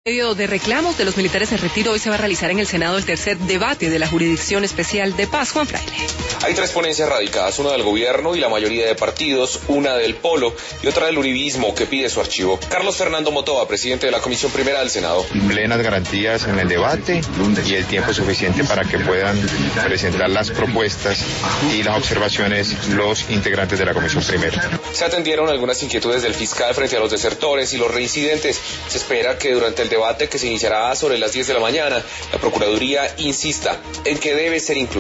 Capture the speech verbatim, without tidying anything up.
En medio de reclamos de los militares en retiro, hoy se va a realizar en el Senado el tercer debate de la Jurisdicción Especial de Paz. Juan Fraile. Hay tres ponencias radicadas, una del gobierno y la mayoría de partidos, una del polo y otra del uribismo que pide su archivo. Carlos Fernando Motova, presidente de la Comisión Primera del Senado. Plenas garantías en el debate y el tiempo suficiente para que puedan presentar las propuestas y las observaciones los integrantes de la Comisión Primera. Se atendieron algunas inquietudes del fiscal frente a los desertores y los reincidentes. Se espera que durante el debate que se iniciará sobre las diez de la mañana, la Procuraduría insista en que debe ser incluido.